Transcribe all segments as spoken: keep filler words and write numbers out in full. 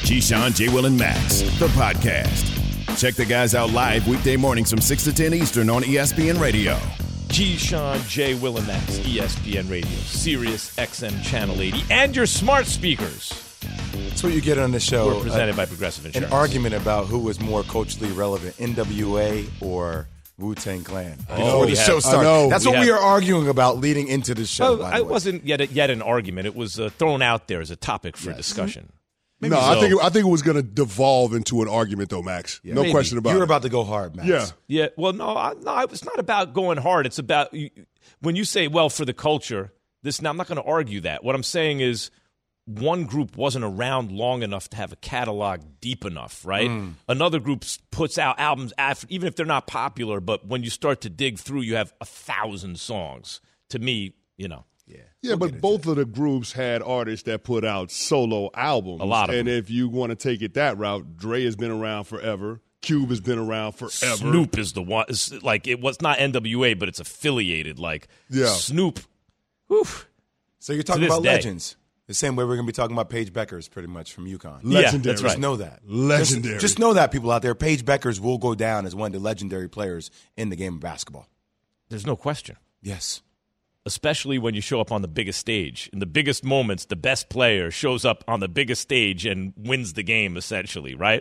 Keyshawn, J. Will, and Max, the podcast. Check the guys out live weekday mornings from six to ten Eastern on E S P N Radio. Keyshawn, J. Will, and Max, E S P N Radio, Sirius X M Channel eighty, and your smart speakers. That's what you get on the show. We're presented uh, by Progressive Insurance. An argument about who was more culturally relevant, N W A or Wu-Tang Clan. Oh, Before the we show have- started. That's we what have- we are arguing about leading into the show. Well, by the it way. wasn't yet, a, yet an argument. It was uh, thrown out there as a topic for Yes. discussion. no, so. I think it, I think it was going to devolve into an argument, though, Max. Yeah, no maybe. question about You were it. about to go hard, Max. Yeah. Yeah, well, no, I, no, it's not about going hard. It's about you, when you say, well, for the culture, this. Now, I'm not going to argue that. What I'm saying is one group wasn't around long enough to have a catalog deep enough, right? Mm. Another group puts out albums, after, even if they're not popular, but when you start to dig through, you have a thousand songs. To me, you know. Yeah, Yeah, We'll get but into both of the groups had artists that put out solo albums. A lot of And them. if you want to take it that route, Dre has been around forever. Cube has been around forever. Snoop is the one. It's like, it was not N W A, but it's affiliated. Like, Yeah. Snoop. Whew. So you're talking this about day. legends. The same way we're going to be talking about Paige Beckers pretty much from UConn. Yeah, Legendary. that's Just right. know that. Legendary. Just, just know that, people out there. Paige Beckers will go down as one of the legendary players in the game of basketball. There's no question. Yes. Especially when you show up on the biggest stage. In the biggest moments, the best player shows up on the biggest stage and wins the game, essentially, right?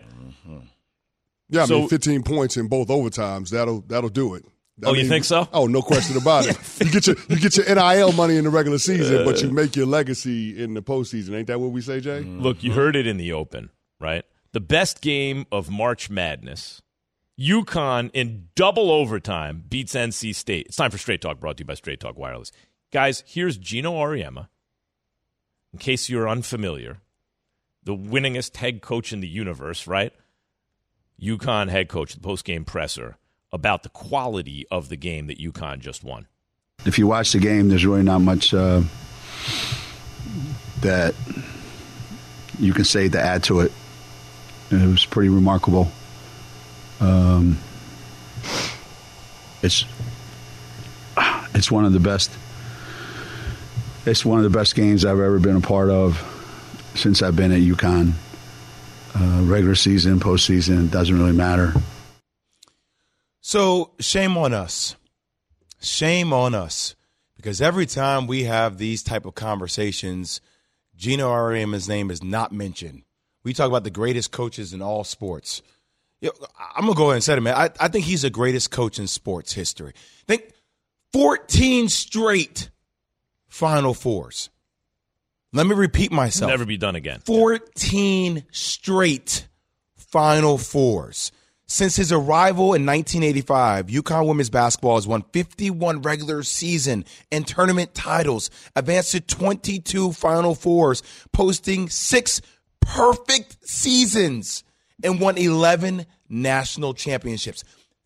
Yeah, I So- mean, fifteen points in both overtimes. That'll that'll do it. I Oh, you mean, think so? Oh, no question about it. You get your you get your N I L money in the regular season, but you make your legacy in the postseason. Ain't that what we say, Jay? Look, you heard it in the open, right? The best game of March Madness, UConn in double overtime beats N C State. It's time for Straight Talk, brought to you by Straight Talk Wireless. Guys, here's Gino Auriemma. In case you're unfamiliar, the winningest head coach in the universe, right? UConn head coach, the post-game presser, about the quality of the game that UConn just won. If you watch the game, there's really not much uh, that you can say to add to it. It was pretty remarkable. Um, it's it's one of the best. It's one of the best games I've ever been a part of since I've been at UConn. Uh, regular season, postseason, it doesn't really matter. So shame on us. Shame on us. Because every time we have these type of conversations, Gino Auriemma's name is not mentioned. We talk about the greatest coaches in all sports. You know, I'm going to go ahead and say it, man. I, I think he's the greatest coach in sports history. Think fourteen straight Final Fours. Let me repeat myself. Never be done again. fourteen straight Final Fours. Since his arrival in nineteen eighty-five, UConn women's basketball has won fifty-one regular season and tournament titles, advanced to twenty-two Final Fours, posting six perfect seasons, and won eleven national championships.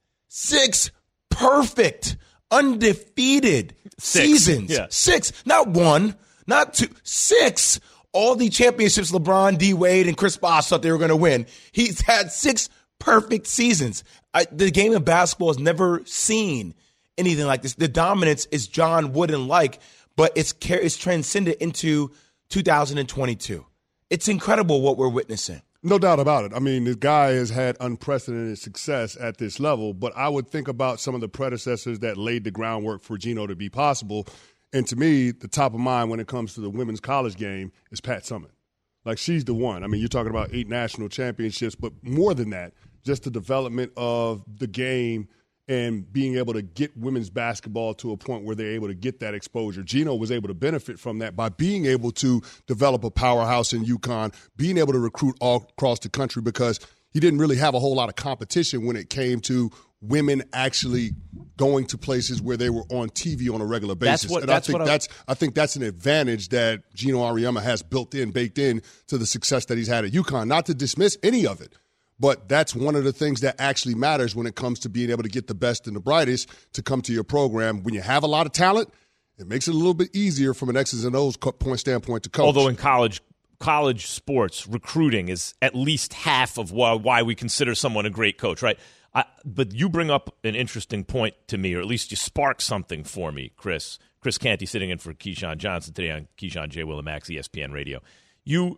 Six perfect, undefeated Six. seasons. Yeah. Six, not one, not two, six. All the championships LeBron, D. Wade, and Chris Bosh thought they were going to win. He's had six perfect seasons. I, the game of basketball has never seen anything like this. The dominance is John Wooden-like, but it's it's transcended into two thousand twenty-two. It's incredible what we're witnessing. No doubt about it. I mean, the guy has had unprecedented success at this level, but I would think about some of the predecessors that laid the groundwork for Gino to be possible. And to me, the top of mind when it comes to the women's college game is Pat Summitt. Like, she's the one. I mean, you're talking about eight national championships, but more than that, just the development of the game and being able to get women's basketball to a point where they're able to get that exposure. Gino was able to benefit from that by being able to develop a powerhouse in UConn, being able to recruit all across the country because he didn't really have a whole lot of competition when it came to women actually going to places where they were on T V on a regular basis. That's what- and that's I think what I- that's I think that's an advantage that Gino Auriemma has built in, baked in to the success that he's had at UConn. Not to dismiss any of it, but that's one of the things that actually matters when it comes to being able to get the best and the brightest to come to your program. When you have a lot of talent, it makes it a little bit easier from an X's and O's point standpoint to coach. Although in college college sports, recruiting is at least half of why, why we consider someone a great coach, right? I, but you bring up an interesting point to me, or at least you spark something for me, Chris. Chris Canty sitting in for Keyshawn Johnson today on Keyshawn, J. Will, and Max, E S P N Radio. You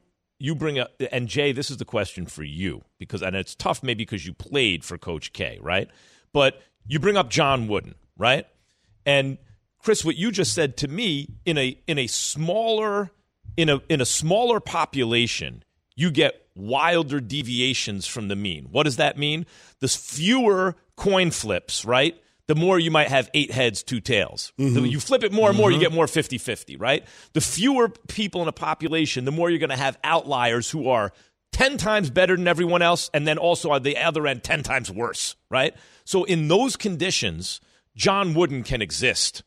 you bring up, and Jay, this is the question for you, because, and it's tough maybe because you played for Coach K, right? But you bring up John Wooden, right? And Chris, what you just said to me, in a in a smaller in a in a smaller population, you get wilder deviations from the mean. What does that mean? There's fewer coin flips, right? The more you might have eight heads, two tails. Mm-hmm. The, you flip it more and more, mm-hmm. you get more fifty-fifty, right? The fewer people in a population, the more you're going to have outliers who are ten times better than everyone else, and then also on the other end, ten times worse, right? So in those conditions, John Wooden can exist.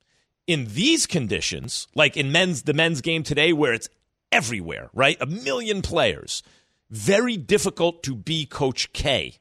In these conditions, like in men's the men's game today where it's everywhere, right? A million players. Very difficult to be Coach K.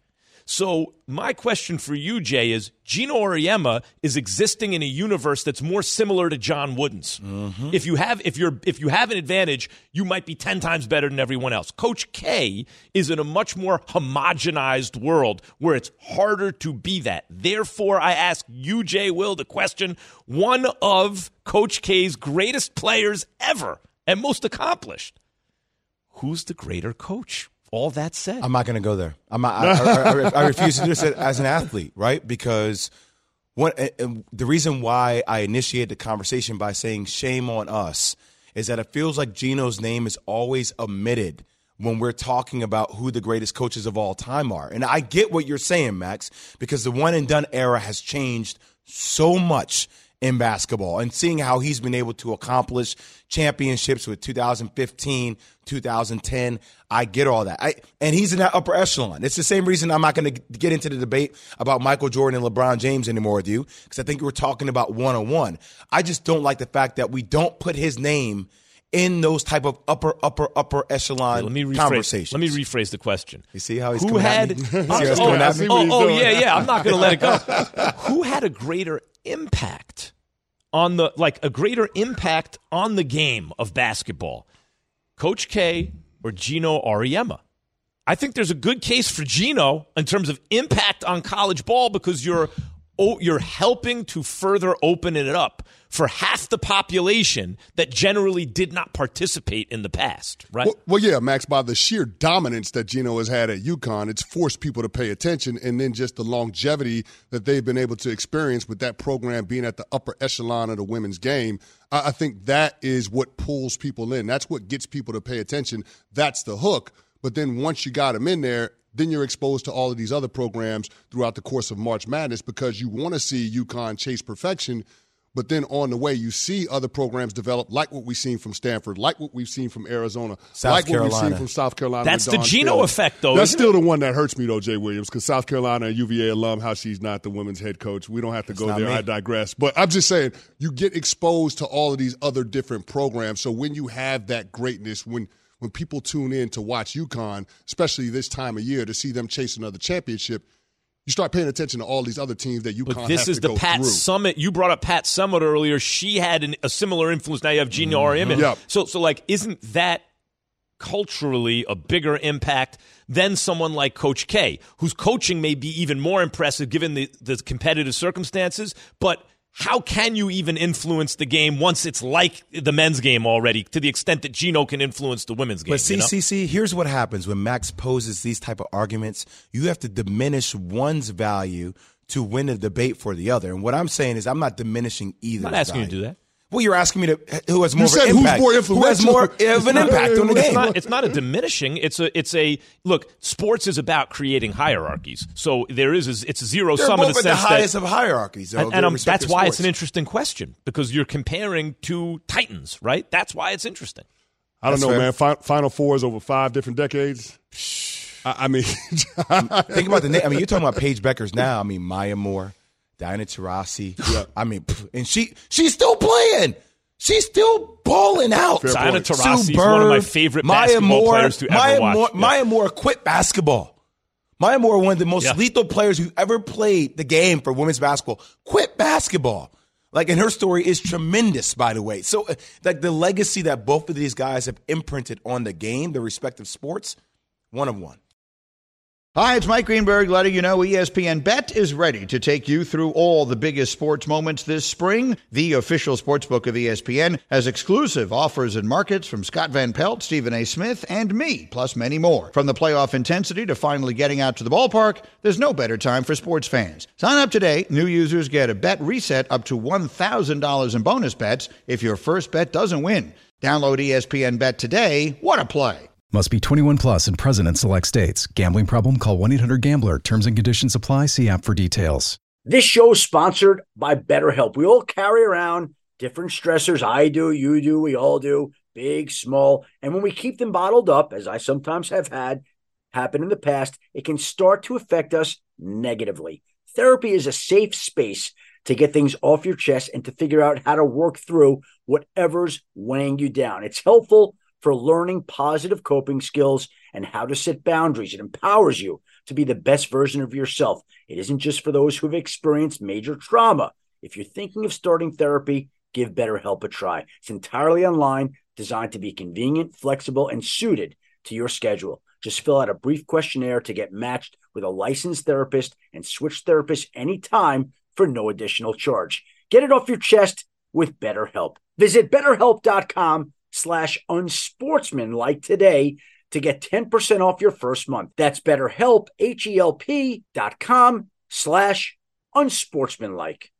So my question for you, Jay, is Gino Auriemma is existing in a universe that's more similar to John Wooden's. Mm-hmm. If you have if you're if you have an advantage, you might be ten times better than everyone else. Coach K is in a much more homogenized world where it's harder to be that. Therefore, I ask you, Jay Will, the question, one of Coach K's greatest players ever and most accomplished. Who's the greater coach? All that said, I'm not going to go there. I'm not, I, I, I, I refuse to do this as an athlete, right? Because what, the reason why I initiated the conversation by saying shame on us is that it feels like Gino's name is always omitted when we're talking about who the greatest coaches of all time are. And I get what you're saying, Max, because the one and done era has changed so much in basketball, and seeing how he's been able to accomplish championships with two thousand fifteen, two thousand ten, I get all that. I, and he's in that upper echelon. It's the same reason I'm not going to get into the debate about Michael Jordan and LeBron James anymore with you, because I think we're talking about one-on-one. I just don't like the fact that we don't put his name in those type of upper, upper, upper echelon let me rephrase, conversations. Let me rephrase the question. You see how he's Who coming had, at me? oh, See how he's oh, coming at me? oh, oh yeah, yeah. I'm not going to let it go. Who had a greater impact on the, like a greater impact on the game of basketball? Coach K or Gino Auriemma? I think there's a good case for Gino in terms of impact on college ball, because you're oh, you're helping to further open it up for half the population that generally did not participate in the past, right? Well, well, yeah, Max, by the sheer dominance that Gino has had at UConn, it's forced people to pay attention, and then just the longevity that they've been able to experience with that program being at the upper echelon of the women's game. I, I think that is what pulls people in. That's what gets people to pay attention. That's the hook. But then once you got them in there, then you're exposed to all of these other programs throughout the course of March Madness, because you want to see UConn chase perfection. But then on the way, you see other programs develop, like what we've seen from Stanford, like what we've seen from Arizona, South like Carolina. what we've seen from South Carolina. That's the Dawn Gino Staley. effect, though. That's isn't still it? the one that hurts me, though, Jay Williams, because South Carolina, a U V A alum, how she's not the women's head coach. We don't have to It's go not there. me. I digress. But I'm just saying, you get exposed to all of these other different programs. So when you have that greatness, when when people tune in to watch UConn, especially this time of year, to see them chase another championship, you start paying attention to all these other teams that UConn But this has is to the go Pat through. Summit. You brought up Pat Summit earlier. She had an, a similar influence. Now you have Gino Auriemma. Yep. So, so like, isn't that culturally a bigger impact than someone like Coach K, whose coaching may be even more impressive given the, the competitive circumstances, but how can you even influence the game once it's like the men's game already, to the extent that Gino can influence the women's game? But see, you know? see, see, here's what happens when Max poses these type of arguments. You have to diminish one's value to win a debate for the other. And what I'm saying is I'm not diminishing either. I'm not asking value. you to do that. Well, you're asking me to who has more You of said an who's impact. more Who has more of an not- impact on the It's game? not, it's not a diminishing. It's a. It's a. Look, sports is about creating hierarchies. So there is. A, it's a zero They're sum in both the at the sense highest that. of hierarchies. Though, And, their and um, respective that's why it's sports. an interesting question, because you're comparing two titans, right? That's why it's interesting. I don't That's know, fair. man. Fi- Final Fours over five different decades. I, I mean, Think about the name. I mean, you're talking about Paige Beckers now. I mean, Maya Moore, Diana Taurasi. Yeah. I mean, pff, and she she's still playing. She's still balling out. Fair Diana point. Taurasi Sue is one of my Bird, favorite Maya basketball Moore, players to ever Maya watch. Moore, Yeah. Maya Moore quit basketball. Maya Moore, one of the most Yeah. lethal players who ever played the game for women's basketball, quit basketball. Like, and her story is tremendous, by the way. So, uh, like, the legacy that both of these guys have imprinted on the game, their respective sports, one of one. Hi, it's Mike Greenberg letting you know E S P N Bet is ready to take you through all the biggest sports moments this spring. The official sportsbook of E S P N has exclusive offers and markets from Scott Van Pelt, Stephen A. Smith, and me, plus many more. From the playoff intensity to finally getting out to the ballpark, there's no better time for sports fans. Sign up today. New users get a bet reset up to one thousand dollars in bonus bets if your first bet doesn't win. Download E S P N Bet today. What a play. Must be twenty-one plus and present in select states. Gambling problem? Call one eight hundred gambler. Terms and conditions apply. See app for details. This show is sponsored by BetterHelp. We all carry around different stressors. I do, you do, we all do, big, small. And when we keep them bottled up, as I sometimes have had happen in the past, it can start to affect us negatively. Therapy is a safe space to get things off your chest and to figure out how to work through whatever's weighing you down. It's helpful for learning positive coping skills and how to set boundaries. It empowers you to be the best version of yourself. It isn't just for those who have experienced major trauma. If you're thinking of starting therapy, give BetterHelp a try. It's entirely online, designed to be convenient, flexible, and suited to your schedule. Just fill out a brief questionnaire to get matched with a licensed therapist and switch therapists anytime for no additional charge. Get it off your chest with BetterHelp. Visit BetterHelp.com slash unsportsmanlike today to get ten percent off your first month. That's BetterHelp, H-E-L-P dot com slash unsportsmanlike.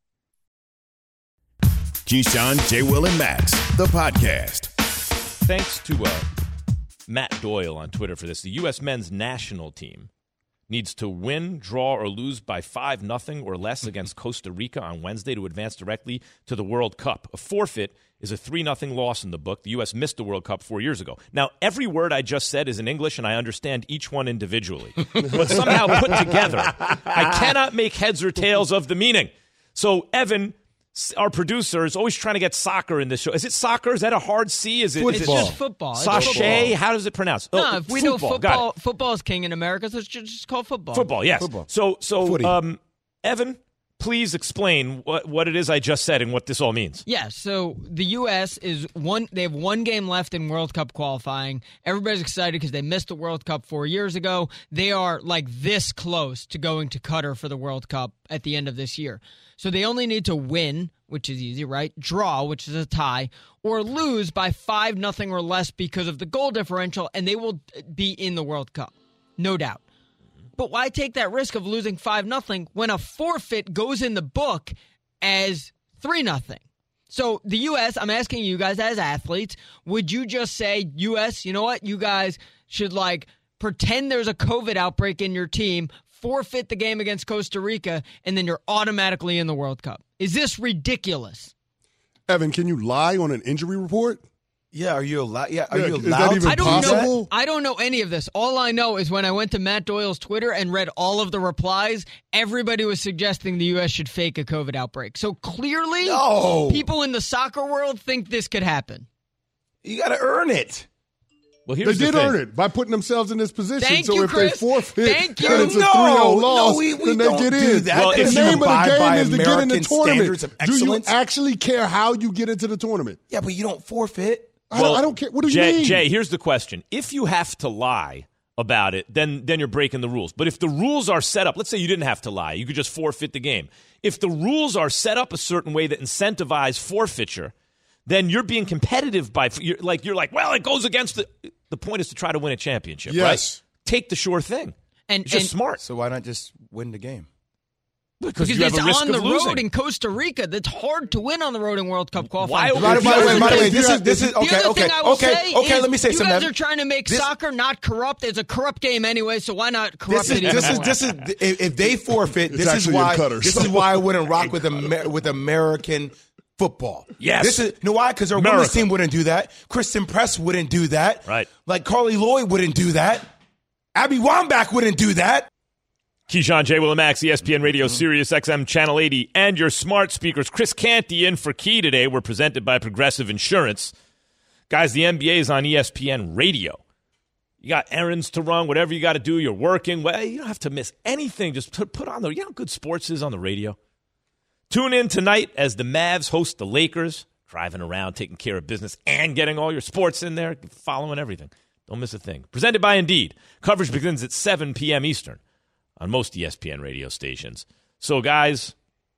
Keyshawn, J. Will, and Max, the podcast. Thanks to uh, Matt Doyle on Twitter for this. The U S men's national team needs to win, draw, or lose by five nothing or less against Costa Rica on Wednesday to advance directly to the World Cup. A forfeit is a three nothing loss in the book. The U S missed the World Cup four years ago. Now, every word I just said is in English, and I understand each one individually. But somehow put together, I cannot make heads or tails of the meaning. So, Evan, our producer, is always trying to get soccer in this show. Is it soccer? Is that a hard C? Is it? It's is just football. It's Sachet? football. How does it pronounce? No, oh, if we football. know football, football is king in America, so it's just called football. Football, yes. Football. So, so, Footy. um, Evan, please explain what, what it is I just said and what this all means. Yeah, so the U S is one. They have one game left in World Cup qualifying. Everybody's excited because they missed the World Cup four years ago. They are like this close to going to Qatar for the World Cup at the end of this year. So they only need to win, which is easy, right? Draw, which is a tie, or lose by five nothing or less because of the goal differential, and they will be in the World Cup, no doubt. But why take that risk of losing five nothing when a forfeit goes in the book as three nothing? So the U S, I'm asking you guys as athletes, would you just say, U S, you know what? You guys should like pretend there's a COVID outbreak in your team, forfeit the game against Costa Rica, and then you're automatically in the World Cup. Is this ridiculous? Evan, can you lie on an injury report? Yeah, are you allowed? Yeah, are Yeah, you is allowed? that even I don't possible? know. I don't know any of this. All I know is when I went to Matt Doyle's Twitter and read all of the replies, everybody was suggesting the U S should fake a COVID outbreak. So clearly, No. people in the soccer world think this could happen. You got to earn it. Well, They here's the did thing. earn it by putting themselves in this position. Thank so you, if Chris. they forfeit, Thank you. then it's a No, three oh no, loss, we- we then they don't get do in. that. Well, the if you name of the abide game by is to get in the American tournament. standards of Do you excellence. actually care how you get into the tournament? Yeah, but you don't forfeit. I, don't, I don't care. What do you Jay, mean? Jay, here's the question. If you have to lie about it, then then you're breaking the rules. But if the rules are set up, let's say you didn't have to lie, you could just forfeit the game. If the rules are set up a certain way that incentivize forfeiture, then you're being competitive by you're like you're like, well, it goes against the the point is to try to win a championship, Yes. right? Take the sure thing. And, It's just and smart. So why not just win the game? Because, because you have it's a risk on of the losing. road in Costa Rica. That's hard to win on the road in World Cup Why- qualifying. By the- by the way, by the way, Because this is this is the okay, other okay, thing I will okay, say okay. is Let me say you something. guys Evan. are trying to make This- soccer not corrupt. It's a corrupt game anyway, so why not corrupt This is it even this is more? this is if, if they forfeit, It's this is actually in why Qatar, this so- is why I wouldn't rock with Amer- with American football. Yes. This is you know why? Because our America. women's team wouldn't do that. Kristen Press wouldn't do that. Right. Like Carly Lloyd wouldn't do that. Abby Wambach wouldn't do that. Keyshawn, J. Will, and Max, E S P N Radio, Sirius X M Channel eighty, and your smart speakers. Chris Canty in for Key today. We're presented by Progressive Insurance. Guys, the N B A is on E S P N Radio. You got errands to run, whatever you got to do. You're working. Well, you don't have to miss anything. Just put, put on the, you know how good sports is on the radio? Tune in tonight as the Mavs host the Lakers, driving around, taking care of business, and getting all your sports in there, following everything. Don't miss a thing. Presented by Indeed. Coverage begins at seven p.m. Eastern. on most E S P N radio stations. So, guys,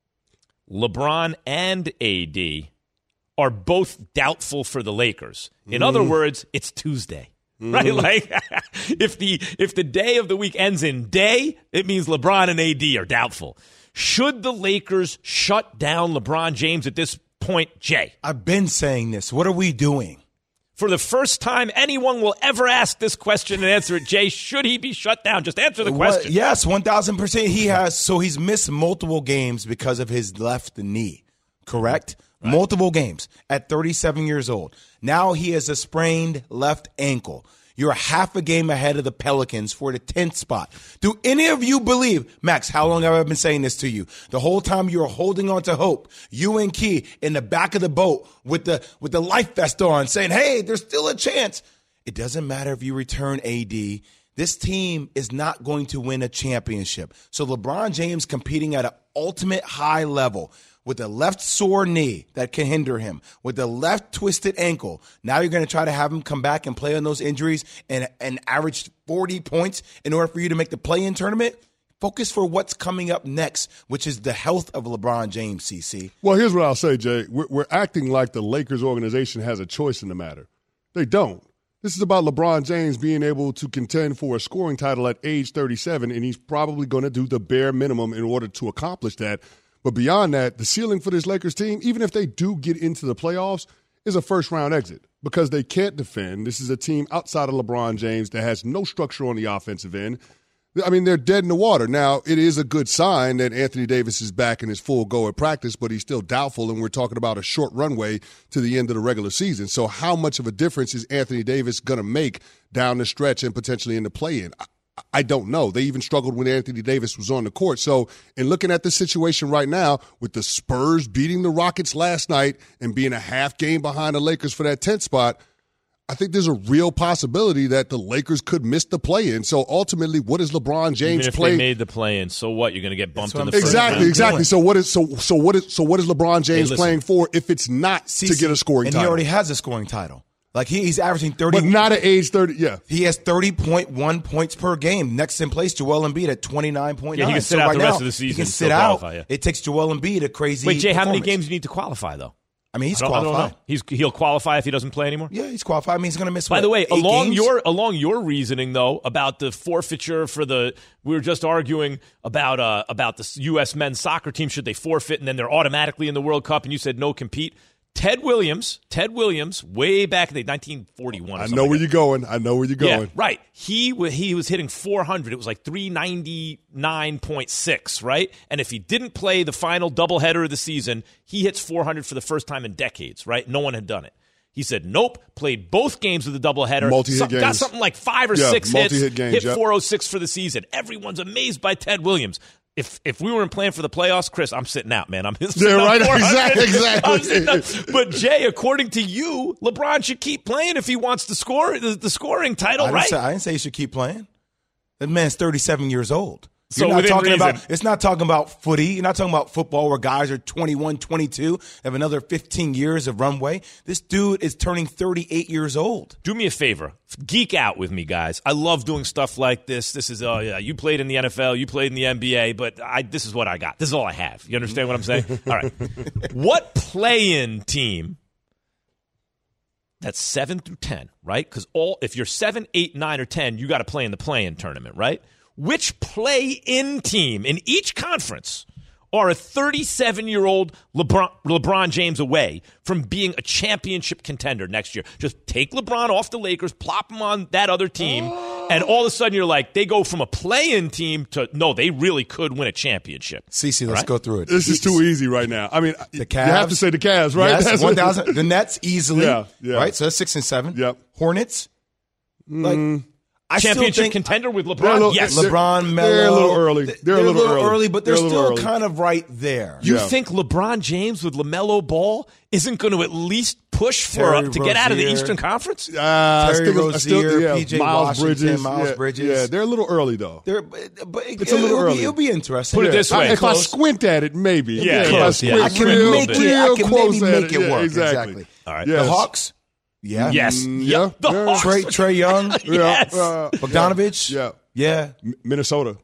LeBron and A D are both doubtful for the Lakers. In mm. other words, it's Tuesday. Mm. Right? Like, if the if the day of the week ends in day, it means LeBron and A D are doubtful. Should the Lakers shut down LeBron James at this point, Jay? I've been saying this. What are we doing? For the first time anyone will ever ask this question and answer it, Jay, should he be shut down? Just answer the question. Well, yes, one thousand percent he has. So he's missed multiple games because of his left knee, correct? Right. Multiple games at thirty-seven years old. Now he has a sprained left ankle. You're half a game ahead of the Pelicans for the tenth spot. Do any of you believe, Max, how long have I been saying this to you? The whole time you were holding on to hope, you and Key in the back of the boat with the with the life vest on saying, hey, there's still a chance. It doesn't matter if you return A D. This team is not going to win a championship. So LeBron James competing at an ultimate high level with a left sore knee that can hinder him, with a left twisted ankle. Now you're going to try to have him come back and play on those injuries and, and average forty points in order for you to make the play-in tournament? Focus for what's coming up next, which is the health of LeBron James, C C. Well, here's what I'll say, Jay. We're, we're acting like the Lakers organization has a choice in the matter. They don't. This is about LeBron James being able to contend for a scoring title at age thirty-seven, and he's probably going to do the bare minimum in order to accomplish that. But beyond that, the ceiling for this Lakers team, even if they do get into the playoffs, is a first-round exit because they can't defend. This is a team outside of LeBron James that has no structure on the offensive end. I mean, they're dead in the water. Now, it is a good sign that Anthony Davis is back in his full go at practice, but he's still doubtful, and we're talking about a short runway to the end of the regular season. So how much of a difference is Anthony Davis going to make down the stretch and potentially in the play-in? I don't know. They even struggled when Anthony Davis was on the court. So in looking at the situation right now with the Spurs beating the Rockets last night and being a half game behind the Lakers for that tenth spot, I think there's a real possibility that the Lakers could miss the play-in. So ultimately, what is LeBron James Even if play? they made the play-in, so what? You're going to get bumped in the first exactly, round. exactly. So what is so so what is so what is LeBron James hey, playing for if it's not C to C, get a scoring and title? And he already has a scoring title. Like he, he's averaging thirty, but not at age thirty. Yeah, he has thirty point one points per game. Next in place, Joel Embiid at twenty nine point nine. Yeah, he can sit so out right the rest now, of the season. He can and sit still out. Qualify, yeah. It takes Joel Embiid a crazy. Wait, Jay, how many performance. games do you need to qualify though? I mean, he's I don't, qualified. I don't know. He's he'll qualify if he doesn't play anymore. Yeah, he's qualified. I mean, he's going to miss. By what, the way, eight along games? your along your reasoning though about the forfeiture for the, we were just arguing about uh, about the U S men's soccer team, should they forfeit and then they're automatically in the World Cup, and you said no compete. Ted Williams, Ted Williams, way back in the nineteen forty-one. I know where you're going. I know where you're going. Yeah, right. He he was hitting four hundred. It was like three ninety-nine point six, right? And if he didn't play the final doubleheader of the season, he hits four hundred for the first time in decades, right? No one had done it. He said, nope, played both games of the doubleheader. Multi-hit so, games. Got something like five or yeah, six hits, games, hit yep. four oh six for the season. Everyone's amazed by Ted Williams. If if we weren't playing for the playoffs, Chris, I'm sitting out, man. I'm sitting yeah, right. Exactly. Exactly. But Jay, according to you, LeBron should keep playing if he wants to score the, the scoring title, I right? Say, I didn't say he should keep playing. That man's thirty-seven years old. So You're not talking reason. about. It's not talking about footy. You're not talking about football where guys are twenty-one, twenty-two, have another fifteen years of runway. This dude is turning thirty-eight years old. Do me a favor. Geek out with me, guys. I love doing stuff like this. This is, oh, yeah, you played in the N F L, you played in the N B A, but I, this is what I got. This is all I have. You understand what I'm saying? All right. What play-in team that's seven through ten, right? Because all if you're seven, eight, nine, or ten, you got to play in the play-in tournament, right? Which play-in team in each conference are a thirty-seven-year-old LeBron, LeBron James away from being a championship contender next year? Just take LeBron off the Lakers, plop him on that other team, oh. and all of a sudden you're like, they go from a play-in team to, no, they really could win a championship. Cece, let's right? go through it. This is too easy right now. I mean, the Cavs, you have to say the Cavs, right? Yes, one thousand. The Nets easily, yeah, yeah. right? So that's six and seven. Yep. Hornets, like. Mm. I Championship still think, contender with LeBron? Little, yes. LeBron, Melo. They're a little early. They're, They're, they're a little, little early, early, but they're, they're still early. kind of right there. You yeah. think LeBron James with LaMelo Ball isn't going to at least push for Terry uh, to get out of the Rozier. Eastern Conference? Uh, I Terry still, I Rozier, still, yeah, P J Miles Washington, Bridges, Miles yeah, Bridges. Yeah, they're a little early though. They're, but, but it, It's a little it'll early. Be, it'll be interesting. Put it Yeah. this way. I, if Close. I squint at it, maybe. Yeah, yeah, close, if I yeah. squint I can real, make it. real I can close maybe at make it. it Yeah, work. exactly. Exactly. All right. Yes. The Hawks. Yeah. Yes. Mm, Yeah. yeah. The yeah. Hawks. Trey, Trey Young. Yes. Uh, Bogdanovich. yeah. Yeah. M- Minnesota.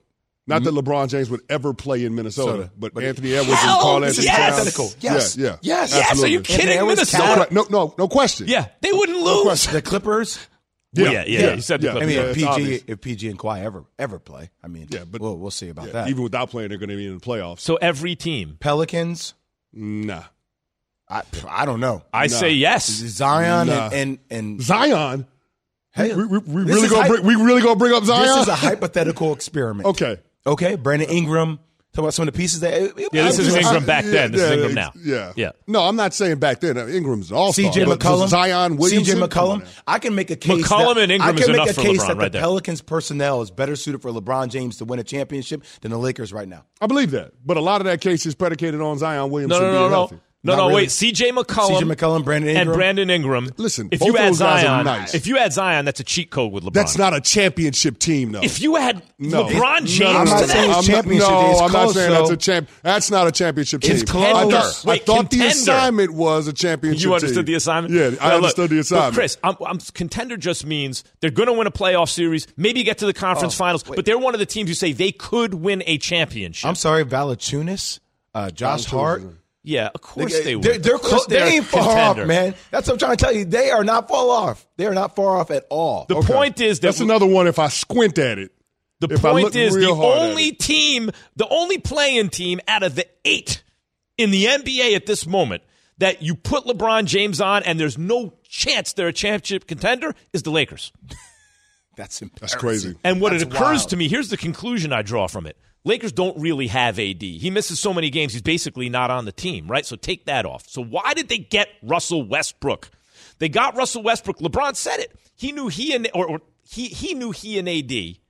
Not that LeBron James would ever play in Minnesota, Minnesota, but, but Anthony Edwards Hell, and Carl Anthony yes! Towns. Yes. Yeah, yeah. Yes. Yes, Absolutely. are you kidding? Anthony Edwards, Minnesota? Cal- No, no, no question. Yeah, they wouldn't lose. The Clippers. Well, yeah, yeah, yeah. You said the Yeah. I Clippers. mean, Yeah, if it's P G, obvious. if P G and Kawhi ever ever play, I mean, Yeah, but we'll we'll see about Yeah, that. even without playing, they're going to be in the playoffs. So every team. Pelicans, Nah. I I don't know. I No. say yes. Zion Nah. and, and and Zion. hey, we, we, we this really is gonna hy- bring, we really gonna bring up Zion? This is a hypothetical experiment. Okay. Okay, Brandon Ingram. Talk about some of the pieces that. Yeah, this I- isn't I- Ingram back then. This is yeah, Ingram ex- now. Yeah. Yeah. No, I'm not saying back then. Ingram's an all-star. C J but McCollum, Zion Williamson. C J Come on McCollum. now. I can make a case. McCollum that, and Ingram I can is make enough a for case LeBron that right the there. Pelicans personnel is better suited for LeBron James to win a championship than the Lakers right now. I believe that. But a lot of that case is predicated on Zion Williamson No, no, being no, no. healthy. No, Not no, really. wait. C J McCollum, C J McCollum, Brandon Ingram. and Brandon Ingram. Listen, if both you of add those guys are Zion, nice. if you add Zion, that's a cheat code with LeBron. That's not a championship team, though. If you had No. LeBron No, James I'm not to saying that, it's championship. No, It's I'm not close, saying though. that's a champ. That's not a championship It's team. close. I thought, Wait, I thought the contender. assignment was a championship you understood team. the assignment? Yeah, I Now, look, understood the assignment. But Chris, I'm, I'm, contender just means they're going to win a playoff series, maybe get to the conference Oh, finals, wait. but they're one of the teams who say they could win a championship. I'm sorry, Valanciunas, uh, Josh Valanciunas. Hart. yeah, of course They, they would. they're, they're Of course close. They they're a ain't far contender. off, man. That's what I'm trying to tell you. They are not far off. They are not far off at all. The point is that That's another one if I squint at it. The If I point look is the real hard at only it. team, the only playing team out of the eight in the N B A at this moment that you put LeBron James on and there's no chance they're a championship contender is the Lakers. That's embarrassing. That's crazy. And what That's it occurs wild. to me, here's the conclusion I draw from it. Lakers don't really have A D. He misses so many games, he's basically not on the team, right? So take that off. So why did they get Russell Westbrook? They got Russell Westbrook. LeBron said it. He knew he and or, or he he knew he and A D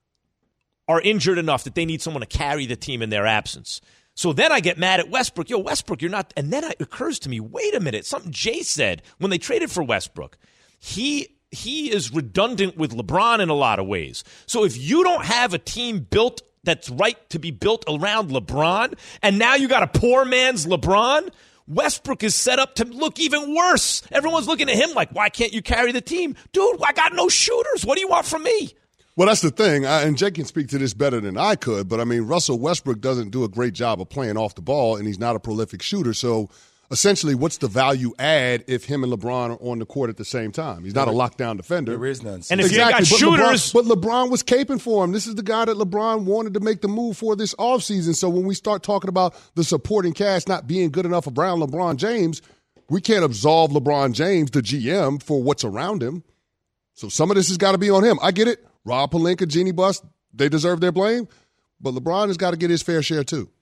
are injured enough that they need someone to carry the team in their absence. So then I get mad at Westbrook. Yo, Westbrook, you're not. And then it occurs to me, wait a minute, something Jay said when they traded for Westbrook. He he is redundant with LeBron in a lot of ways. So if you don't have a team built that's right to be built around LeBron, and now you got a poor man's LeBron, Westbrook is set up to look even worse. Everyone's looking at him like, why can't you carry the team? Dude, I got no shooters. What do you want from me? Well, that's the thing, I, and Jake can speak to this better than I could, but I mean, Russell Westbrook doesn't do a great job of playing off the ball, and he's not a prolific shooter. So essentially, what's the value add if him and LeBron are on the court at the same time? He's not a lockdown defender. There is none. And if you ain't got but shooters- LeBron, but LeBron was caping for him. This is the guy that LeBron wanted to make the move for this offseason. So when we start talking about the supporting cast not being good enough around LeBron James, we can't absolve LeBron James, the G M, for what's around him. So some of this has got to be on him. I get it. Rob Pelinka, Jeannie Buss, they deserve their blame. But LeBron has got to get his fair share too.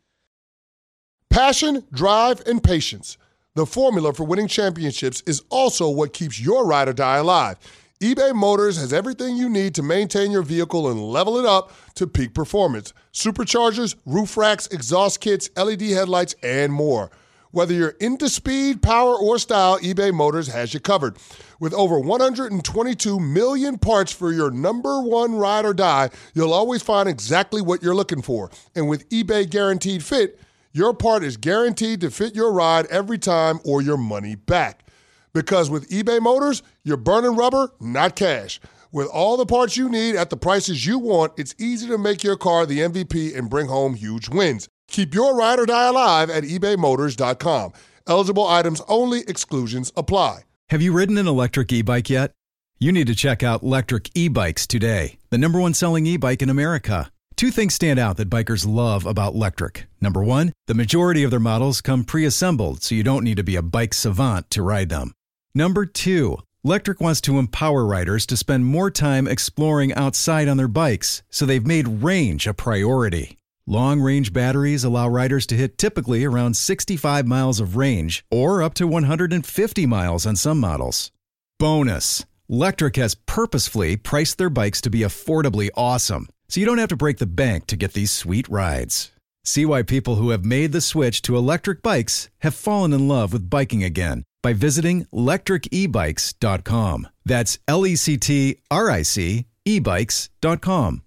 Passion, drive, and patience. The formula for winning championships is also what keeps your ride or die alive. eBay Motors has everything you need to maintain your vehicle and level it up to peak performance. Superchargers, roof racks, exhaust kits, L E D headlights, and more. Whether you're into speed, power, or style, eBay Motors has you covered. With over one hundred twenty-two million parts for your number one ride or die, you'll always find exactly what you're looking for. And with eBay Guaranteed Fit, your part is guaranteed to fit your ride every time or your money back. Because with eBay Motors, you're burning rubber, not cash. With all the parts you need at the prices you want, it's easy to make your car the M V P and bring home huge wins. Keep your ride or die alive at ebay motors dot com. Eligible items only. Exclusions apply. Have you ridden an electric e-bike yet? You need to check out Lectric E-Bikes today, the number one selling e-bike in America. Two things stand out that bikers love about Lectric. Number one, the majority of their models come pre-assembled, so you don't need to be a bike savant to ride them. Number two, Lectric wants to empower riders to spend more time exploring outside on their bikes, so they've made range a priority. Long-range batteries allow riders to hit typically around sixty-five miles of range, or up to one hundred fifty miles on some models. Bonus, Lectric has purposefully priced their bikes to be affordably awesome, so you don't have to break the bank to get these sweet rides. See why people who have made the switch to electric bikes have fallen in love with biking again by visiting lectric e bikes dot com. That's L E C T R I C e bikes dot com.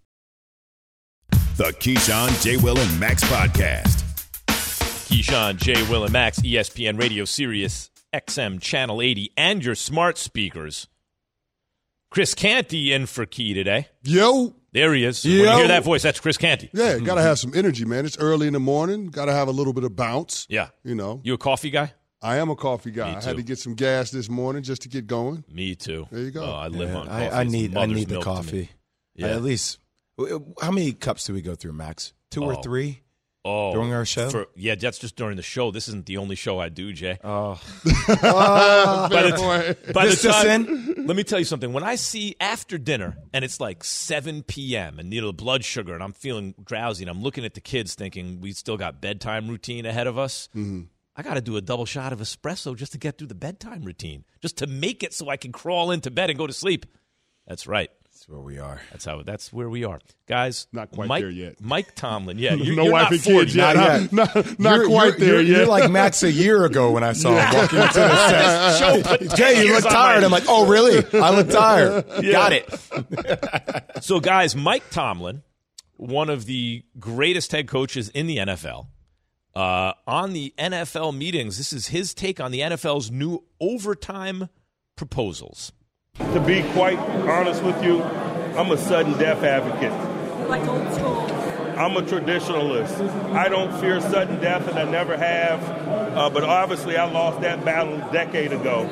The Keyshawn, J. Will, and Max podcast. Keyshawn, J. Will, and Max, E S P N Radio, Sirius X M Channel eighty, and your smart speakers. Chris Canty in for Key today. Yo. There he is. Yeah. When you hear that voice, that's Chris Canty. Yeah, got to have some energy, man. It's early in the morning. Got to have a little bit of bounce. Yeah. You know. You a coffee guy? I am a coffee guy. Me I too. had to get some gas this morning just to get going. Me too. There you go. Oh, I live Yeah, on coffee. I, I It's need I mother's need the milk to me. coffee. Yeah. At least, how many cups do we go through, Max? Two or Oh. three Oh, during our show? for, yeah, that's just during the show. This isn't the only show I do, Jay. Oh, by the, Fair point. by the This just time, let me tell you something. When I see after dinner and it's like seven p.m. and need a blood sugar and I'm feeling drowsy and I'm looking at the kids thinking we still got bedtime routine ahead of us, Mm-hmm. I got to do a double shot of espresso just to get through the bedtime routine, just to make it so I can crawl into bed and go to sleep. That's right. that's where we are. That's how. That's where we are, guys. Not quite Mike, there yet. Mike Tomlin. Yeah, you, no you're wife not and forty. kids yet. Not Not, yet. not, not You're- quite you're, there you're, yet. You're like Max a year ago when I saw him walking into the set. Show put ten Jay, you years look on tired. my- I'm like, oh, really? I look tired. Yeah. Got it. So, guys, Mike Tomlin, one of the greatest head coaches in the N F L, uh, on the N F L meetings, this is his take on the N F L's new overtime proposals. To be quite honest with you, I'm a sudden death advocate. Like old school. I'm a traditionalist. I don't fear sudden death, and I never have. Uh, but obviously, I lost that battle a decade ago.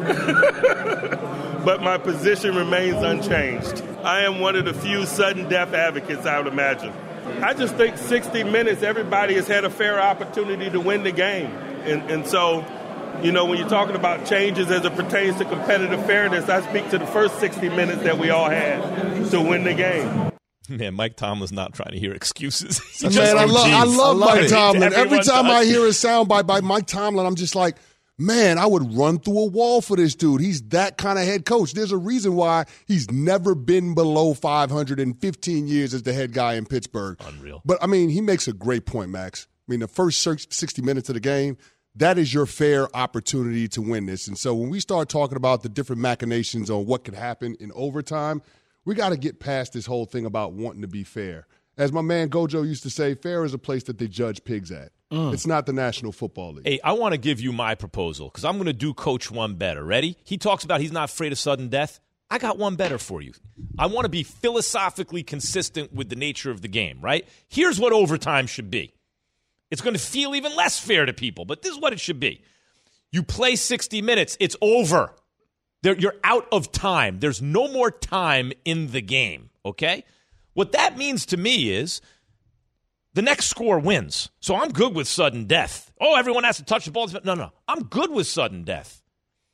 But my position remains unchanged. I am one of the few sudden death advocates, I would imagine. I just think sixty minutes, everybody has had a fair opportunity to win the game. And, and so, you know, when you're talking about changes as it pertains to competitive fairness, I speak to the first sixty minutes that we all had to win the game. Man, Mike Tomlin's not trying to hear excuses. He Man, just I love, I agrees. love I love Mike it. Tomlin. Every Everyone time I does. hear a soundbite by Mike Tomlin, I'm just like, man, I would run through a wall for this dude. He's that kind of head coach. There's a reason why he's never been below five hundred in fifteen years as the head guy in Pittsburgh. Unreal. But, I mean, he makes a great point, Max. I mean, the first sixty minutes of the game, that is your fair opportunity to win this. And so when we start talking about the different machinations on what could happen in overtime, we got to get past this whole thing about wanting to be fair. As my man Gojo used to say, fair is a place that they judge pigs at. Mm. It's not the National Football League. Hey, I want to give you my proposal because I'm going to do Coach one better. Ready? He talks about he's not afraid of sudden death. I got one better for you. I want to be philosophically consistent with the nature of the game, right? Here's what overtime should be. It's going to feel even less fair to people, but this is what it should be. You play sixty minutes. It's over. There, you're out of time. There's no more time in the game, okay? What that means to me is the next score wins. So I'm good with sudden death. Oh, everyone has to touch the ball. No, no. I'm good with sudden death.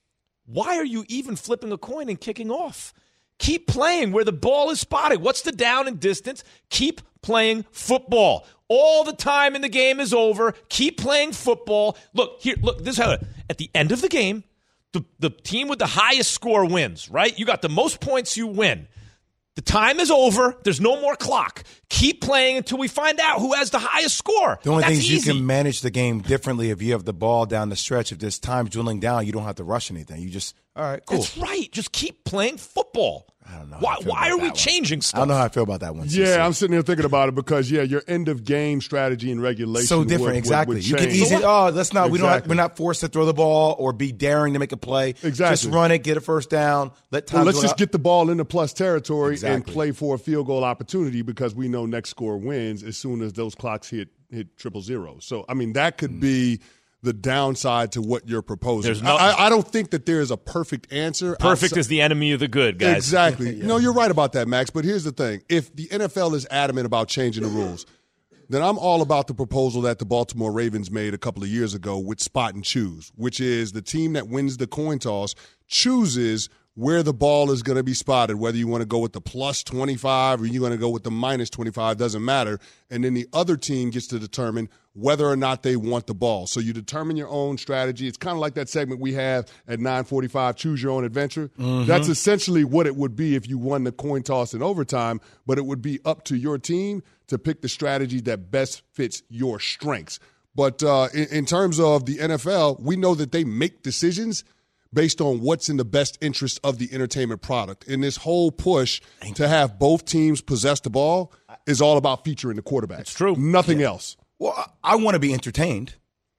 Why are you even flipping a coin and kicking off? Keep playing where the ball is spotted. What's the down and distance? Keep playing football. All the time in the game is over. Keep playing football. Look, here, look, this is how, at the end of the game, the, the team with the highest score wins, right? You got the most points, you win. The time is over. There's no more clock. Keep playing until we find out who has the highest score. The only That's thing is easy. you can manage the game differently if you have the ball down the stretch. If there's time dwindling down, you don't have to rush anything. You just, all right, cool. That's right. Just keep playing football. I don't know. Why, how I feel why about are we that one. changing I stuff? don't know how I feel about that one. C C. Yeah, I'm sitting here thinking about it because, yeah, your end-of-game strategy and regulation So different, would, would- exactly. would you can change. easily, oh, let's not, we don't have, Exactly. we're not forced to throw the ball or be daring to make a play. Exactly. Just run it, get a first down, let time Well, let's go just out. get the ball into plus territory and Exactly. play for a field goal opportunity because we know next score wins as soon as those clocks hit hit triple zero. So, I mean, that could be the downside to what you're proposing. There's no- I, I don't think that there is a perfect answer. Perfect outside- is the enemy of the good, guys. Exactly. No, you're right about that, Max. But here's the thing. If the N F L is adamant about changing the rules, then I'm all about the proposal that the Baltimore Ravens made a couple of years ago with spot and choose, which is the team that wins the coin toss chooses where the ball is going to be spotted, whether you want to go with the plus twenty-five or you're going to go with the minus twenty-five, doesn't matter. And then the other team gets to determine whether or not they want the ball. So you determine your own strategy. It's kind of like that segment we have at nine forty-five, Choose Your Own Adventure. Mm-hmm. That's essentially what it would be if you won the coin toss in overtime, but it would be up to your team to pick the strategy that best fits your strengths. But uh, in, in terms of the N F L, we know that they make decisions based on what's in the best interest of the entertainment product. And this whole push to have both teams possess the ball is all about featuring the quarterback. It's true. Nothing else. Well, I, I want to be entertained.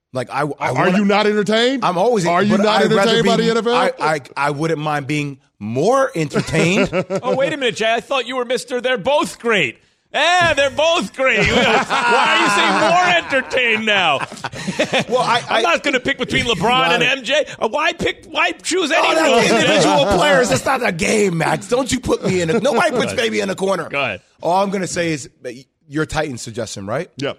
Like I, I Are wanna, you not entertained? I'm always. Are you but not I'd rather entertained by be- the N F L? I, I I wouldn't mind being more entertained. Oh, wait a minute, Jay. I thought you were Mister They're both great. Eh, they're both great. Why are you saying more entertained now? Well, I, I'm I, not going to pick between LeBron and M J. Uh, Why pick? Why choose any Oh, of that's those? individual players. That's not a game, Max. Don't you put me in a. Nobody puts baby in a corner. Go ahead. All I'm going to say is your Titans suggestion, right? Yep.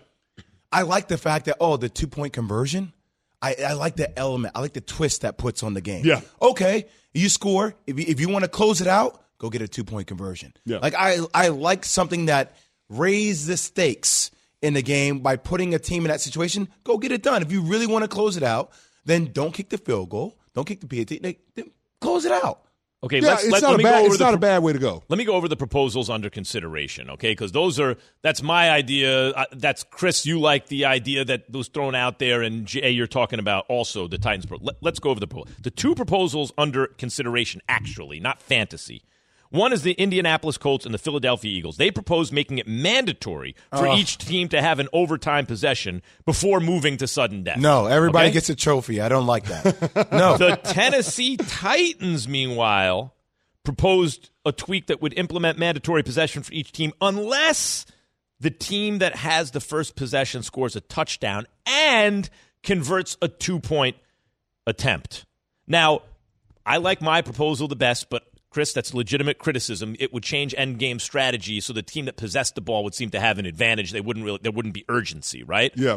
I like the fact that, oh, the two-point conversion. I, I like the element. I like the twist that puts on the game. Yeah. Okay, you score. If you, if you want to close it out, go get a two-point conversion. Yeah. Like, I, I like something that raise the stakes in the game by putting a team in that situation. Go get it done. If you really want to close it out, then don't kick the field goal. Don't kick the P A T. They, they, close it out. Okay, Yeah, let's, it's let, not let a me bad. go over It's the not a pro- bad way to go. Let me go over the proposals under consideration, okay? Because those are that's my idea. Uh, that's Chris. You like the idea that was thrown out there, and Jay, you're talking about also the Titans. Pro- Let, let's go over the proposal. The two proposals under consideration, actually, not fantasy. One is the Indianapolis Colts and the Philadelphia Eagles. They propose making it mandatory for Oh. each team to have an overtime possession before moving to sudden death. No, everybody Okay? gets a trophy. I don't like that. No. The Tennessee Titans, meanwhile, proposed a tweak that would implement mandatory possession for each team unless the team that has the first possession scores a touchdown and converts a two-point attempt. Now, I like my proposal the best, but Chris, that's legitimate criticism. It would change endgame strategy, so the team that possessed the ball would seem to have an advantage. They wouldn't really, there wouldn't be urgency, right? Yeah.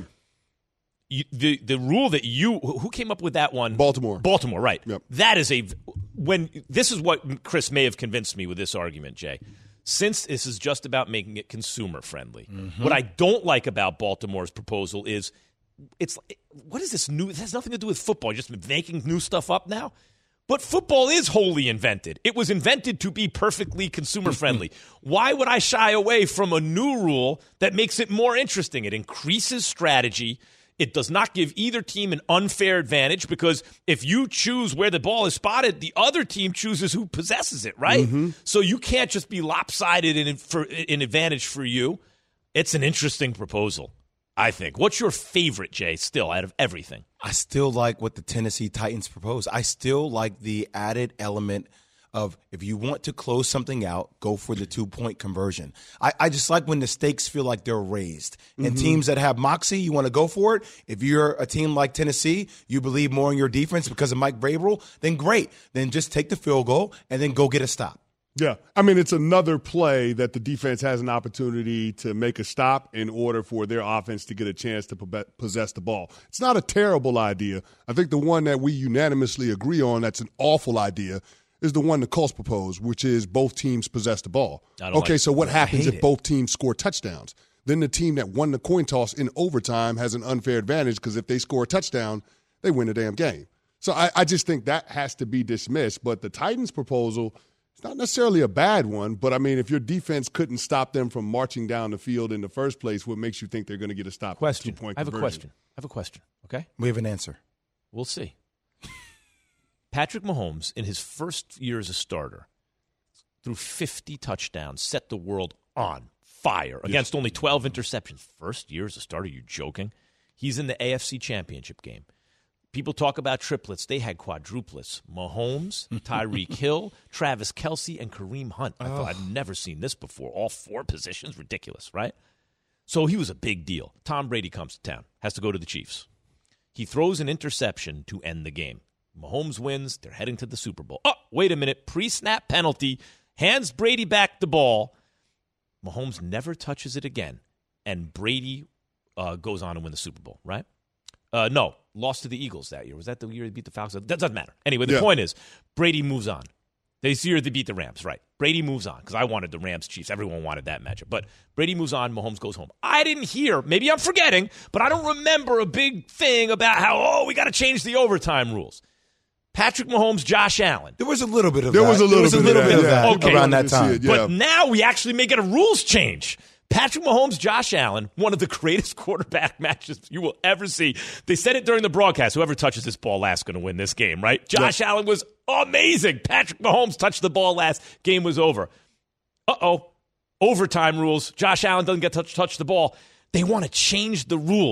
You, the the rule that you who came up with that one? Baltimore. Baltimore, right? Yep. That is a when this is what Chris may have convinced me with this argument, Jay. Since this is just about making it consumer friendly, Mm-hmm. what I don't like about Baltimore's proposal is it's what is this new? It has nothing to do with football. You're just making new stuff up now. But football is wholly invented. It was invented to be perfectly consumer friendly. Why would I shy away from a new rule that makes it more interesting? It increases strategy. It does not give either team an unfair advantage because if you choose where the ball is spotted, the other team chooses who possesses it, right? Mm-hmm. So you can't just be lopsided in, for, in advantage for you. It's an interesting proposal, I think. What's your favorite, Jay, still, out of everything? I still like what the Tennessee Titans propose. I still like the added element of if you want to close something out, go for the two-point conversion. I, I just like when the stakes feel like they're raised. And Mm-hmm. teams that have moxie, you want to go for it. If you're a team like Tennessee, you believe more in your defense because of Mike Vrabel, then great. Then just take the field goal and then go get a stop. Yeah. I mean, it's another play that the defense has an opportunity to make a stop in order for their offense to get a chance to po- possess the ball. It's not a terrible idea. I think the one that we unanimously agree on that's an awful idea is the one the Colts proposed, which is both teams possess the ball. I don't Okay, like so what happens if it. both teams score touchdowns? Then the team that won the coin toss in overtime has an unfair advantage because if they score a touchdown, they win the damn game. So I, I just think that has to be dismissed. But the Titans' proposal – it's not necessarily a bad one, but, I mean, if your defense couldn't stop them from marching down the field in the first place, what makes you think they're going to get a stop? Question. Two-point I have a conversion? question. I have a question, okay? We have an answer. We'll see. Patrick Mahomes, in his first year as a starter, threw fifty touchdowns, set the world on fire against only twelve interceptions. First year as a starter, you joking? He's in the A F C Championship game. People talk about triplets. They had quadruplets. Mahomes, Tyreek Hill, Travis Kelce, and Kareem Hunt. I thought I'd never seen this before. All four positions. Ridiculous, right? So he was a big deal. Tom Brady comes to town, has to go to the Chiefs. He throws an interception to end the game. Mahomes wins. They're heading to the Super Bowl. Oh, wait a minute. Pre-snap penalty. Hands Brady back the ball. Mahomes never touches it again. And Brady uh, goes on to win the Super Bowl, right? Uh, no, lost to the Eagles that year. Was that the year they beat the Falcons? That doesn't matter. Anyway, the Yeah. point is, Brady moves on. This year they beat the Rams, right? Brady moves on because I wanted the Rams Chiefs. Everyone wanted that matchup. But Brady moves on. Mahomes goes home. I didn't hear, maybe I'm forgetting, but I don't remember a big thing about how, oh, we got to change the overtime rules. Patrick Mahomes, Josh Allen. There was a little bit of There that. was a little there was bit a of little that, bit of yeah. that Okay. around that I see time. it, yeah. But now we actually may get a rules change. Patrick Mahomes, Josh Allen, one of the greatest quarterback matches you will ever see. They said it during the broadcast. Whoever touches this ball last is going to win this game, right? Josh Yep. Allen was amazing. Patrick Mahomes touched the ball last. Game was over. Uh-oh. Overtime rules. Josh Allen doesn't get to touch, touch the ball. They want to change the rules.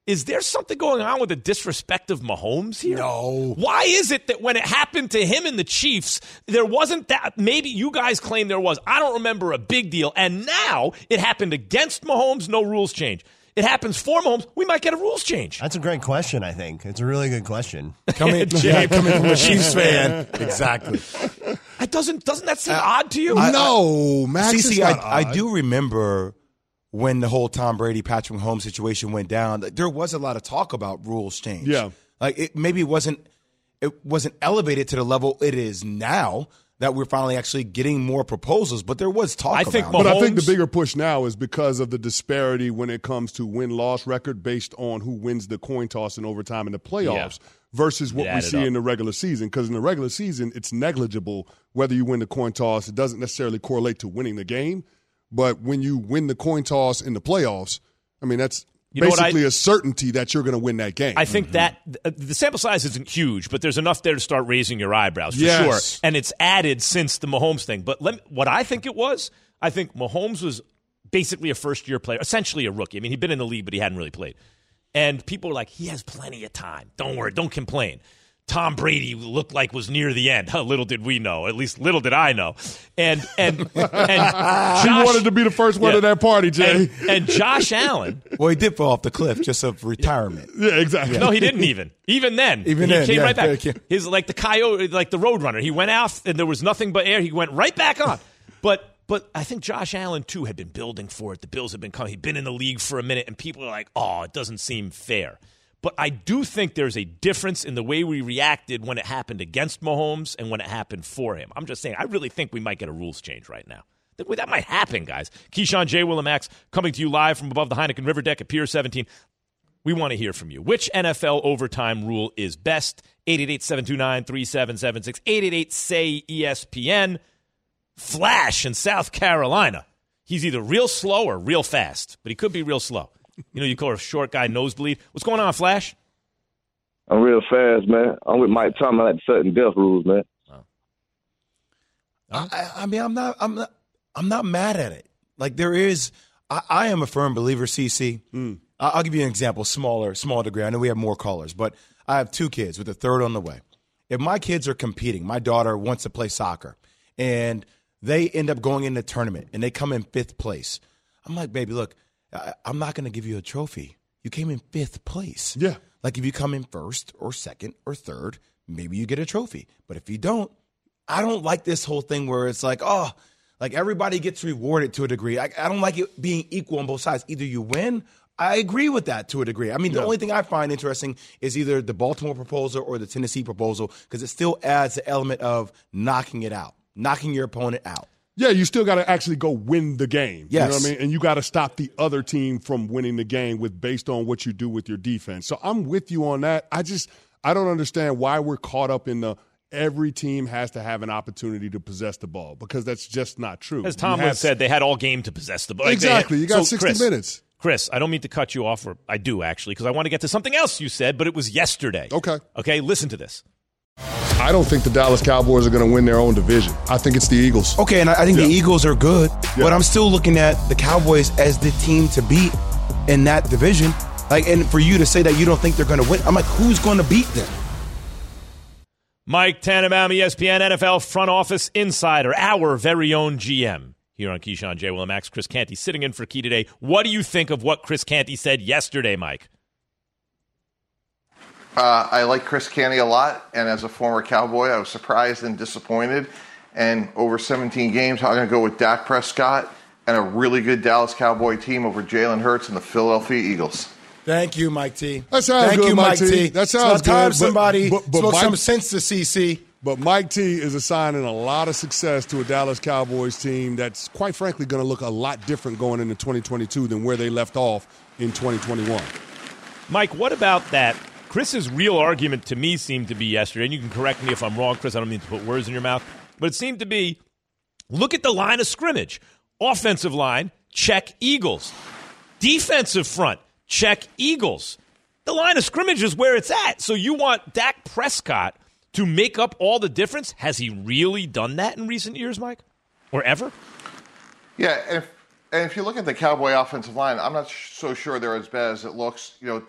Is there something going on with the disrespect of Mahomes here? No. Why is it that when it happened to him and the Chiefs, there wasn't that? Maybe you guys claim there was. I don't remember a big deal. And now it happened against Mahomes, no rules change. It happens for Mahomes, we might get a rules change. That's a great question, I think. It's a really good question. Coming, yeah, coming from a Chiefs fan. Exactly. That doesn't, doesn't that seem Uh, odd to you? I- No, Max, See, it's see, not I, I odd. do remember when the whole Tom Brady, Patrick Mahomes situation went down. There was a lot of talk about rules change. Yeah. Like it maybe it wasn't it wasn't elevated to the level it is now that we're finally actually getting more proposals, but there was talk I about think it. But I think the Mahomes- bigger push now is because of the disparity when it comes to win-loss record based on who wins the coin toss in overtime in the playoffs Yeah. versus what It we added see up. in the regular season. Because in the regular season, it's negligible whether you win the coin toss. It doesn't necessarily correlate to winning the game. But when you win the coin toss in the playoffs, I mean, that's You know what basically I- a certainty that you're going to win that game. I think that th- the sample size isn't huge, but there's enough there to start raising your eyebrows for Yes. sure. And it's added since the Mahomes thing. But let me, what I think it was, I think Mahomes was basically a first-year player, essentially a rookie. I mean, he'd been in the league, but he hadn't really played. And people were like, he has plenty of time. Don't worry, don't complain. Tom Brady looked like was near the end. Huh, little did we know. At least little did I know. And and and Josh, She wanted to be the first one Yeah. to that party, Jay. and, and Josh Allen. Well, he did fall off the cliff just of retirement. yeah, exactly. No, he didn't even. Even then, Even he then, came yeah, right back. yeah. He's like the coyote, like the Roadrunner. He went out and there was nothing but air. He went right back on. But but I think Josh Allen too had been building for it. The Bills had been coming. He'd been in the league for a minute, and people are like, "Oh, it doesn't seem fair." But I do think there's a difference in the way we reacted when it happened against Mahomes and when it happened for him. I'm just saying, I really think we might get a rules change right now. That that might happen, guys. Keyshawn, J. Will, and Max coming to you live from above the Heineken River Deck at Pier seventeen. We want to hear from you. Which N F L overtime rule is best? eight eight eight, seven two nine, three seven seven six. eight eight eight, S A Y, E S P N. Flash in South Carolina. He's either real slow or real fast, but he could be real slow. You know, you call a short guy nosebleed. What's going on, Flash? I'm real fast, man. I'm with Mike Thomas. I like the sudden death rules, man. I, I mean, I'm not, I'm not, I'm not mad at it. Like there is, I, I am a firm believer. C C. Mm. I, I'll give you an example, smaller, smaller degree. I know we have more callers, but I have two kids with a third on the way. If my kids are competing, my daughter wants to play soccer, and they end up going in the tournament and they come in fifth place. I'm like, baby, look, I, I'm not going to give you a trophy. You came in fifth place. Yeah. Like if you come in first or second or third, maybe you get a trophy. But if you don't, I don't like this whole thing where it's like, oh, like everybody gets rewarded to a degree. I, I don't like it being equal on both sides. Either you win. I agree with that to a degree. I mean, the Yeah. only thing I find interesting is either the Baltimore proposal or the Tennessee proposal because it still adds the element of knocking it out, knocking your opponent out. Yeah, you still got to actually go win the game. You know Yes. what I mean? And you got to stop the other team from winning the game with based on what you do with your defense. So I'm with you on that. I just I don't understand why we're caught up in the every team has to have an opportunity to possess the ball because that's just not true. As You Tomlin have- said, they had all game to possess the ball. Like, they Exactly. had- You got So, sixty Chris, minutes. Chris, I don't mean to cut you off, or I do actually, because I want to get to something else you said, but it was yesterday. Okay. Okay, listen to this. I don't think the Dallas Cowboys are going to win their own division. I think it's the Eagles. Okay, and I I think Yeah. the Eagles are good, Yeah. but I'm still looking at the Cowboys as the team to beat in that division. Like, and for you to say that you don't think they're going to win, I'm like, who's going to beat them? Mike Tannenbaum, E S P N N F L front office insider, our very own G M here on Keyshawn, J. Will, and Max. Chris Canty sitting in for Key today. What do you think of what Chris Canty said yesterday, Mike? Uh, I like Chris Canty a lot, and as a former Cowboy, I was surprised and disappointed. And over seventeen games, I'm going to go with Dak Prescott and a really good Dallas Cowboy team over Jalen Hurts and the Philadelphia Eagles. Thank you, Mike T. That sounds Thank good, you, Mike Mike T. T. That It's sounds about time good, but- somebody but- but spoke Mike- some sense to C C. But Mike T is assigning a lot of success to a Dallas Cowboys team that's, quite frankly, going to look a lot different going into twenty twenty-two than where they left off in twenty twenty-one. Mike, what about that? Chris's real argument to me seemed to be yesterday, and you can correct me if I'm wrong, Chris. I don't mean to put words in your mouth, but it seemed to be, look at the line of scrimmage. Offensive line, check Eagles. Defensive front, check Eagles. The line of scrimmage is where it's at. So you want Dak Prescott to make up all the difference? Has he really done that in recent years, Mike? Or ever? Yeah, and if, and if you look at the Cowboy offensive line, I'm not sh- so sure they're as bad as it looks. You know,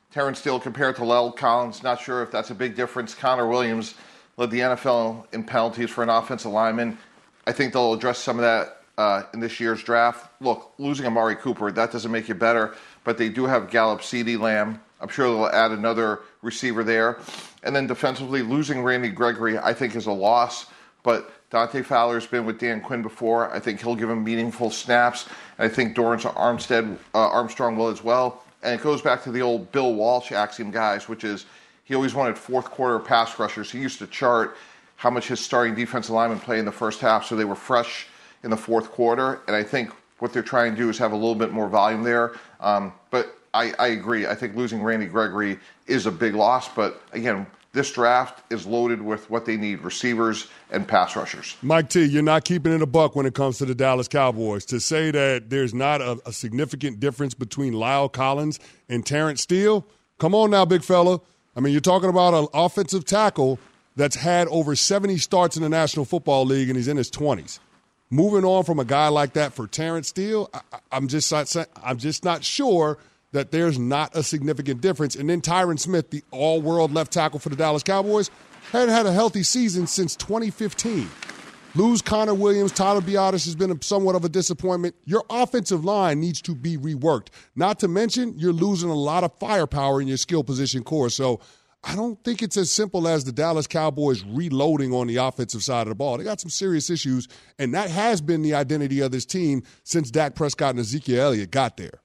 Terrence Steele compared to La'el Collins, not sure if that's a big difference. Connor Williams led the N F L in penalties for an offensive lineman. I think they'll address some of that uh, in this year's draft. Look, losing Amari Cooper, that doesn't make you better, but they do have Gallup, CeeDee Lamb. I'm sure they'll add another receiver there. And then defensively, losing Randy Gregory, I think, is a loss. But Dante Fowler's been with Dan Quinn before. I think he'll give him meaningful snaps. And I think Dorrance Armstead, uh, Armstrong will as well. And it goes back to the old Bill Walsh axiom, guys, which is he always wanted fourth quarter pass rushers. He used to chart how much his starting defensive linemen play in the first half so they were fresh in the fourth quarter. And I think what they're trying to do is have a little bit more volume there. Um, but I, I agree. I think losing Randy Gregory is a big loss. But, again, this draft is loaded with what they need, receivers and pass rushers. Mike T., you're not keeping it a buck when it comes to the Dallas Cowboys. To say that there's not a, a significant difference between La'el Collins and Terrence Steele, come on now, big fella. I mean, you're talking about an offensive tackle that's had over seventy starts in the National Football League, and he's in his twenties. Moving on from a guy like that for Terrence Steele, I, I'm just not, I'm just not sure that there's not a significant difference. And then Tyron Smith, the all-world left tackle for the Dallas Cowboys, hadn't had a healthy season since twenty fifteen. Lose Connor Williams, Tyler Biadasz has been a, somewhat of a disappointment. Your offensive line needs to be reworked. Not to mention, you're losing a lot of firepower in your skill position core. So I don't think it's as simple as the Dallas Cowboys reloading on the offensive side of the ball. They got some serious issues, and that has been the identity of this team since Dak Prescott and Ezekiel Elliott got there.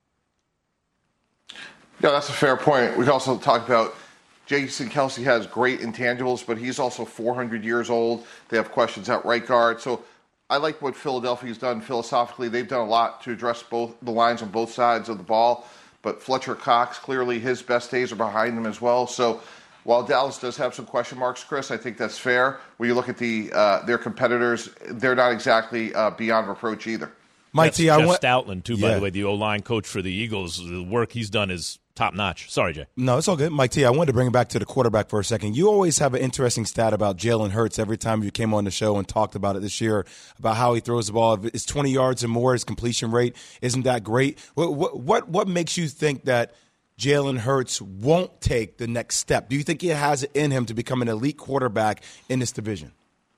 Yeah, that's a fair point. We also talked about Jason Kelce has great intangibles, but he's also four hundred years old. They have questions at right guard. So I like what Philadelphia's done philosophically. They've done a lot to address both the lines on both sides of the ball. But Fletcher Cox, clearly his best days are behind him as well. So while Dallas does have some question marks, Chris, I think that's fair. When you look at the uh, their competitors, they're not exactly uh, beyond reproach either. Mike T, I Jeff went, Stoutland, too, yeah. by the way, the O-line coach for the Eagles. The work he's done is top-notch. Sorry, Jay. No, it's all good. Mike T, I wanted to bring it back to the quarterback for a second. You always have an interesting stat about Jalen Hurts every time you came on the show and talked about it this year, about how he throws the ball. It's twenty yards and more, his completion rate. Isn't that great? What what what, what makes you think that Jalen Hurts won't take the next step? Do you think he has it in him to become an elite quarterback in this division?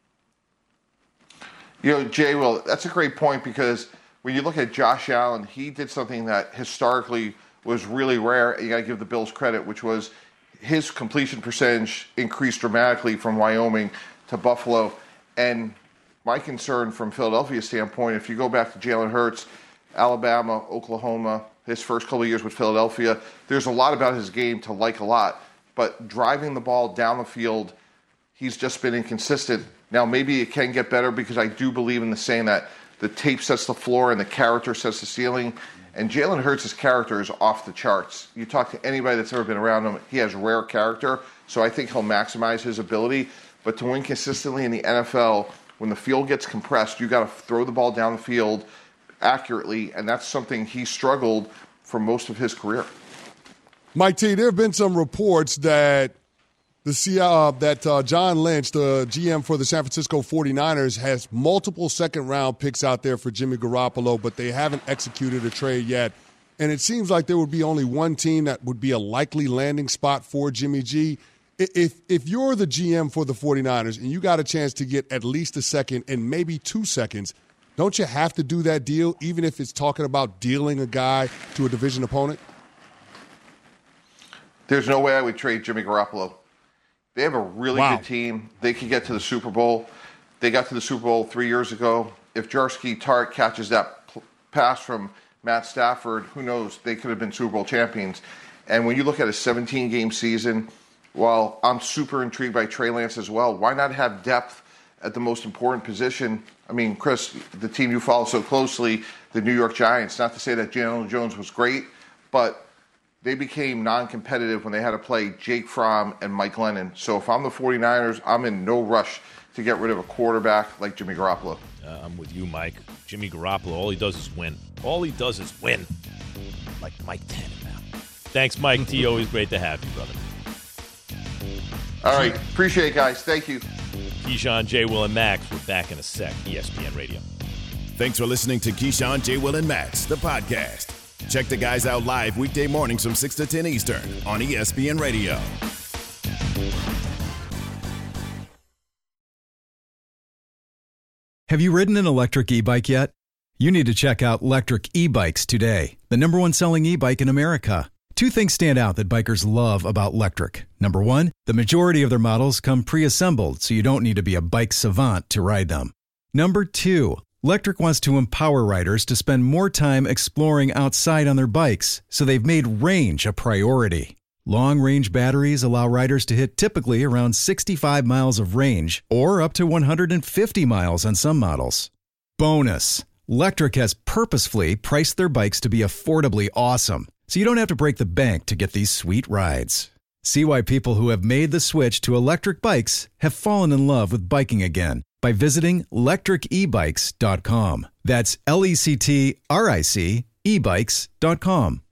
You know, Jay, well, that's a great point because when you look at Josh Allen, he did something that historically was really rare. You got to give the Bills credit, which was his completion percentage increased dramatically from Wyoming to Buffalo. And my concern from Philadelphia's standpoint, if you go back to Jalen Hurts, Alabama, Oklahoma, his first couple of years with Philadelphia, there's a lot about his game to like a lot. But driving the ball down the field, he's just been inconsistent. Now, maybe it can get better because I do believe in the saying that the tape sets the floor and the character sets the ceiling. And Jalen Hurts' character is off the charts. You talk to anybody that's ever been around him, he has rare character. So I think he'll maximize his ability. But to win consistently in the N F L, when the field gets compressed, you got to throw the ball down the field accurately. And that's something he struggled for most of his career. Mike T, there have been some reports that The uh, that uh, John Lynch, the G M for the San Francisco forty-niners, has multiple second-round picks out there for Jimmy Garoppolo, but they haven't executed a trade yet. And it seems like there would be only one team that would be a likely landing spot for Jimmy G. If, if you're the G M for the forty-niners and you got a chance to get at least a second and maybe two seconds, don't you have to do that deal, even if it's talking about dealing a guy to a division opponent? There's no way I would trade Jimmy Garoppolo. They have a really wow. good team. They could get to the Super Bowl. They got to the Super Bowl three years ago. If Jarsky Tart catches that p- pass from Matt Stafford, who knows? They could have been Super Bowl champions. And when you look at a seventeen-game season, while I'm super intrigued by Trey Lance as well, why not have depth at the most important position? I mean, Chris, the team you follow so closely, the New York Giants, not to say that Daniel Jones was great, but they became non-competitive when they had to play Jake Fromm and Mike Glennon. So if I'm the forty-niners, I'm in no rush to get rid of a quarterback like Jimmy Garoppolo. Uh, I'm with you, Mike. Jimmy Garoppolo, all he does is win. All he does is win. Like Mike Tannenbaum. Thanks, Mike T. Always great to have you, brother. All right. Appreciate it, guys. Thank you. Keyshawn, J. Will, and Max. We're back in a sec. E S P N Radio. Thanks for listening to Keyshawn, J. Will, and Max, the podcast. Check the guys out live weekday mornings from six to ten Eastern on E S P N Radio. Have you ridden an electric e-bike yet? You need to check out Lectric E-Bikes today, the number one selling e-bike in America. Two things stand out that bikers love about Lectric. Number one, the majority of their models come pre-assembled, so you don't need to be a bike savant to ride them. Number two, Lectric wants to empower riders to spend more time exploring outside on their bikes, so they've made range a priority. Long-range batteries allow riders to hit typically around sixty-five miles of range, or up to one hundred fifty miles on some models. Bonus, Lectric has purposefully priced their bikes to be affordably awesome, so you don't have to break the bank to get these sweet rides. See why people who have made the switch to electric bikes have fallen in love with biking again by visiting lectric e bikes dot com. That's L E C T R I C e bikes dot com.